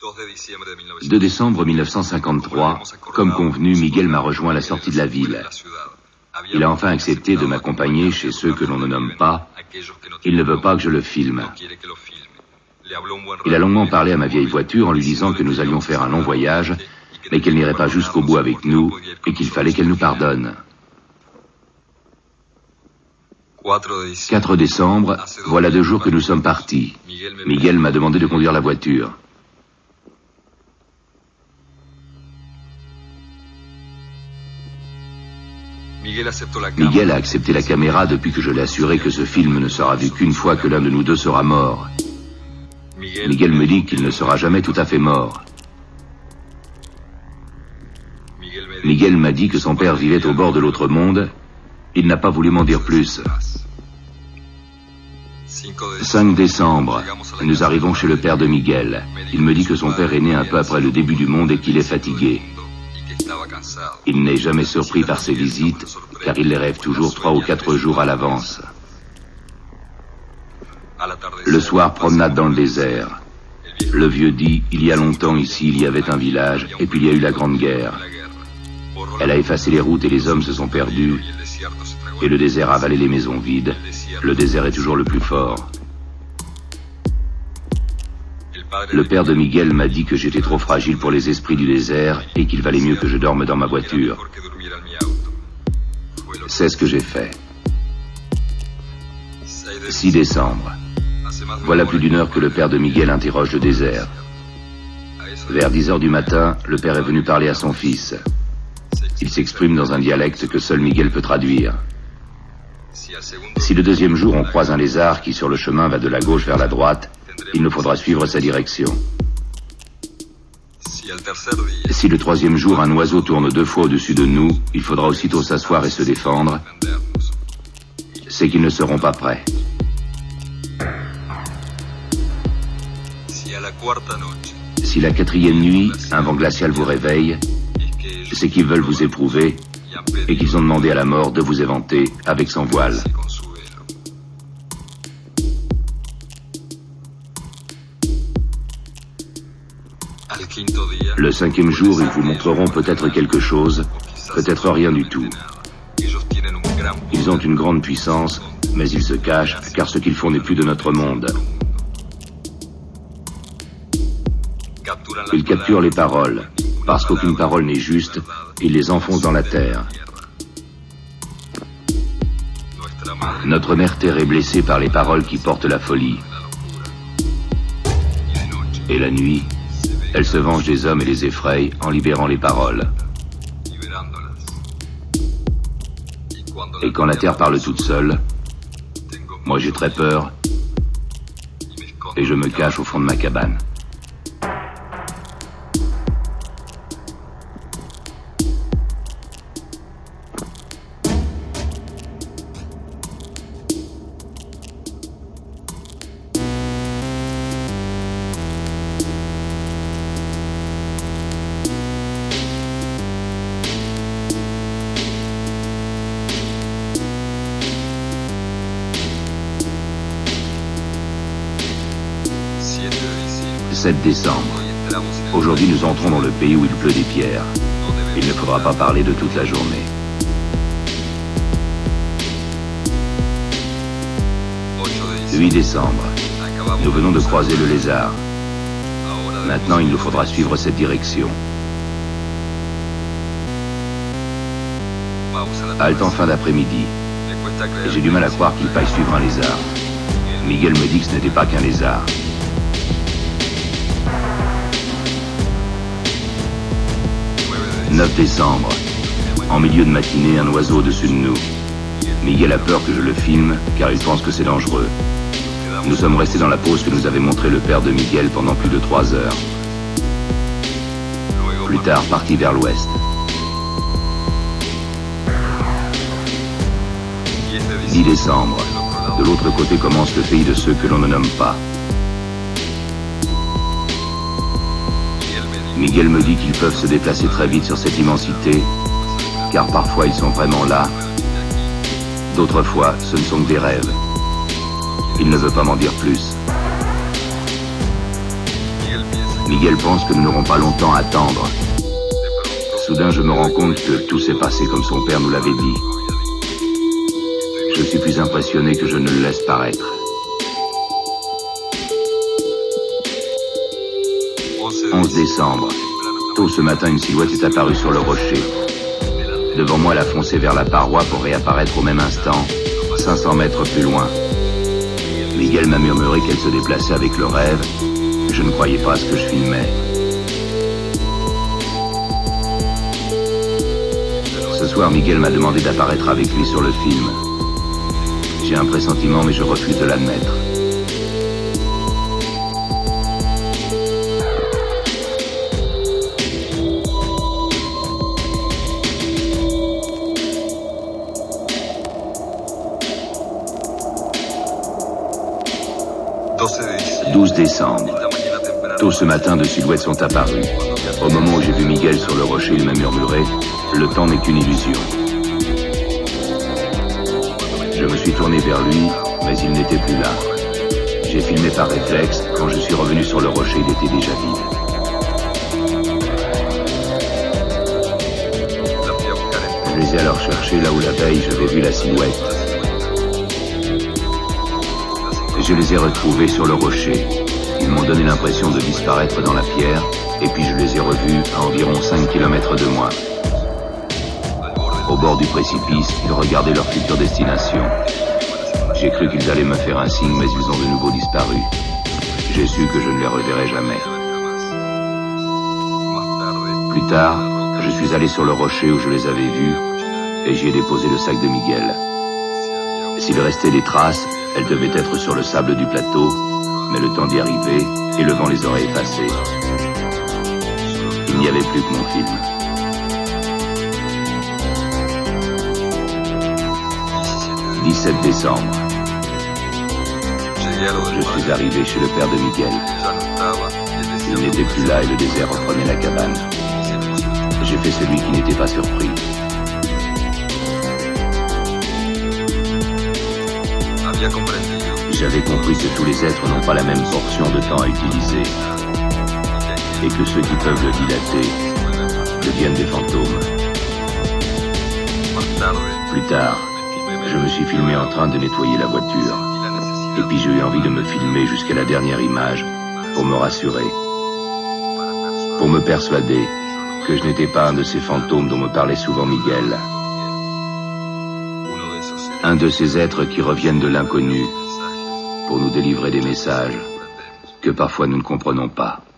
2 décembre 1953, comme convenu, Miguel m'a rejoint à la sortie de la ville. Il a enfin accepté de m'accompagner chez ceux que l'on ne nomme pas. Il ne veut pas que je le filme. Il a longuement parlé à ma vieille voiture en lui disant que nous allions faire un long voyage, mais qu'elle n'irait pas jusqu'au bout avec nous et qu'il fallait qu'elle nous pardonne. 4 décembre, voilà 2 jours que nous sommes partis. Miguel m'a demandé de conduire la voiture. Miguel a accepté la caméra depuis que je l'ai assuré que ce film ne sera vu qu'une fois que l'un de nous deux sera mort. Miguel me dit qu'il ne sera jamais tout à fait mort. Miguel m'a dit que son père vivait au bord de l'autre monde. Il n'a pas voulu m'en dire plus. 5 décembre, nous arrivons chez le père de Miguel. Il me dit que son père est né un peu après le début du monde et qu'il est fatigué. Il n'est jamais surpris par ses visites, car il les rêve toujours 3 ou 4 jours à l'avance. Le soir, promenade dans le désert. Le vieux dit, il y a longtemps ici, il y avait un village, et puis il y a eu la Grande Guerre. Elle a effacé les routes et les hommes se sont perdus, et le désert a avalé les maisons vides. Le désert est toujours le plus fort. Le père de Miguel m'a dit que j'étais trop fragile pour les esprits du désert et qu'il valait mieux que je dorme dans ma voiture. C'est ce que j'ai fait. 6 décembre. Voilà plus d'1 heure que le père de Miguel interroge le désert. Vers 10 heures du matin, le père est venu parler à son fils. Il s'exprime dans un dialecte que seul Miguel peut traduire. Si le 2e jour on croise un lézard qui sur le chemin va de la gauche vers la droite, il nous faudra suivre sa direction. Si le 3e jour un oiseau tourne 2 fois au-dessus de nous, il faudra aussitôt s'asseoir et se défendre. C'est qu'ils ne seront pas prêts. Si la 4e nuit, un vent glacial vous réveille, c'est qu'ils veulent vous éprouver et qu'ils ont demandé à la mort de vous éventer avec son voile. Le 5e jour, ils vous montreront peut-être quelque chose, peut-être rien du tout. Ils ont une grande puissance, mais ils se cachent, car ce qu'ils font n'est plus de notre monde. Ils capturent les paroles. Parce qu'aucune parole n'est juste, ils les enfoncent dans la terre. Notre mère terre est blessée par les paroles qui portent la folie. Et la nuit, elle se venge des hommes et les effraie en libérant les paroles. Et quand la terre parle toute seule, moi j'ai très peur et je me cache au fond de ma cabane. « 7 décembre. Aujourd'hui, nous entrons dans le pays où il pleut des pierres. Il ne faudra pas parler de toute la journée. 8 décembre. Nous venons de croiser le lézard. Maintenant, il nous faudra suivre cette direction. Halte en fin d'après-midi. J'ai du mal à croire qu'il faille suivre un lézard. Miguel me dit que ce n'était pas qu'un lézard. 9 décembre. En milieu de matinée, un oiseau au-dessus de nous. Miguel a peur que je le filme, car il pense que c'est dangereux. Nous sommes restés dans la pose que nous avait montré le père de Miguel pendant plus de 3 heures. Plus tard, parti vers l'ouest. 10 décembre. De l'autre côté commence le pays de ceux que l'on ne nomme pas. Miguel me dit qu'ils peuvent se déplacer très vite sur cette immensité, car parfois ils sont vraiment là. D'autres fois, ce ne sont que des rêves. Il ne veut pas m'en dire plus. Miguel pense que nous n'aurons pas longtemps à attendre. Soudain, je me rends compte que tout s'est passé comme son père nous l'avait dit. Je suis plus impressionné que je ne le laisse paraître. 11 décembre. Tôt ce matin, une silhouette est apparue sur le rocher. Devant moi, elle a foncé vers la paroi pour réapparaître au même instant, 500 mètres plus loin. Miguel m'a murmuré qu'elle se déplaçait avec le rêve. Je ne croyais pas à ce que je filmais. Ce soir, Miguel m'a demandé d'apparaître avec lui sur le film. J'ai un pressentiment, mais je refuse de l'admettre. « 12 décembre. Tôt ce matin, deux silhouettes sont apparues. Au moment où j'ai vu Miguel sur le rocher, il m'a murmuré « Le temps n'est qu'une illusion ». Je me suis tourné vers lui, mais il n'était plus là. J'ai filmé par réflexe. Quand je suis revenu sur le rocher, il était déjà vide. Je les ai alors cherchés là où la veille j'avais vu la silhouette. Je les ai retrouvés sur le rocher. Ils m'ont donné l'impression de disparaître dans la pierre, et puis je les ai revus à environ 5 km de moi. Au bord du précipice, ils regardaient leur future destination. J'ai cru qu'ils allaient me faire un signe, mais ils ont de nouveau disparu. J'ai su que je ne les reverrai jamais. Plus tard, je suis allé sur le rocher où je les avais vus, et j'y ai déposé le sac de Miguel. S'il restait des traces, elles devaient être sur le sable du plateau, mais le temps d'y arriver, et le vent les aurait effacées. Il n'y avait plus que mon film. « 17 décembre. Je suis arrivé chez le père de Miguel. Il n'était plus là et le désert reprenait la cabane. J'ai fait celui qui n'était pas surpris. J'avais compris que tous les êtres n'ont pas la même portion de temps à utiliser et que ceux qui peuvent le dilater deviennent des fantômes. Plus tard, je me suis filmé en train de nettoyer la voiture et puis j'ai eu envie de me filmer jusqu'à la dernière image pour me rassurer, pour me persuader que je n'étais pas un de ces fantômes dont me parlait souvent Miguel. Un de ces êtres qui reviennent de l'inconnu pour nous délivrer des messages que parfois nous ne comprenons pas.